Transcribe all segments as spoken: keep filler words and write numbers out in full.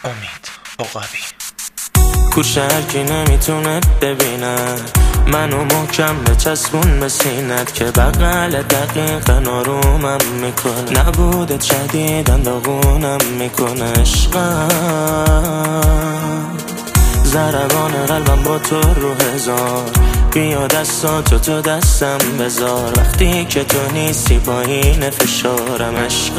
امید عقابی. کوچکی نمیتونه ببینه منو محکم بچسبون به سینت که بغل دقیق نارومم میکنه، نبودت شدیدن داغونم میکنه. عشقم ضربان قلبم با تو رو هزار، بیا دستاتو تو دستم بذار وقتی که تو نیستی با این فشارم.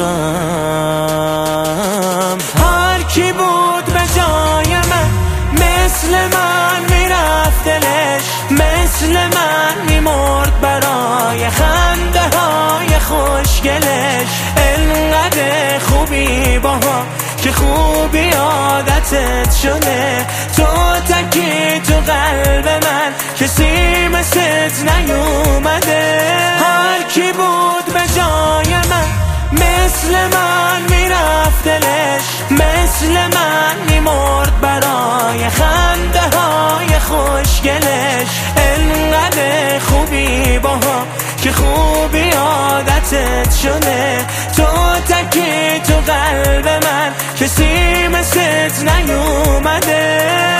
عشقم هر کی بود به جای من مثل من میرفت دلش، مثل من میمرد برای خنده های خوشگلش. انقدر خوبی باها که خوبی عادتت شده، تو تکی تو قلب من کسی مثلت نیومده. هر کی بود به جای من مثل من میرفت دلش، مثل من میمرد برای خنده های خوشگلش. انقدر خوبی باها که خوبی عادتت شده، تو تکی تو قلب من کسی مثلت نیومده.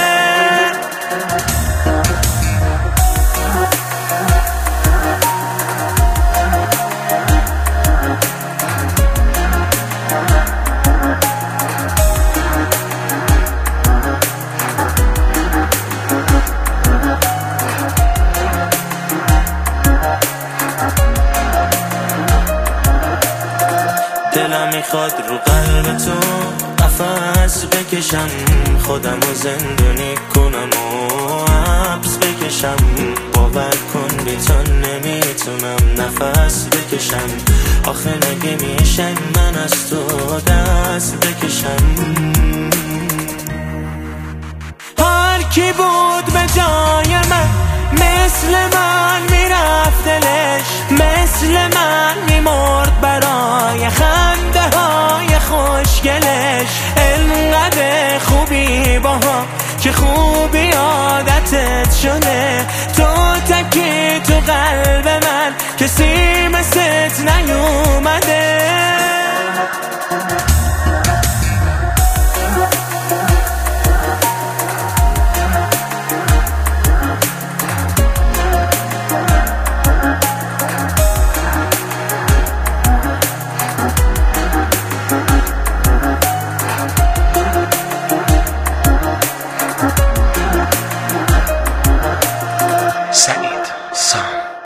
دلم میخواد رو قلب تو قفس بکشم، خودم رو زندونی کنم و حبس بکشم. باور کن بی تو نمیتونم نفس بکشم، آخه نگه میشه من از تو دست بکشم. هر کی بود به جای من مثل من میرفت دلش، مثل من میمرد برای خنده های خوشگلش. انقدر خوبی باها که خوبی عادتت شده، تو تکی تو قلب من کسی مثلت نیومده.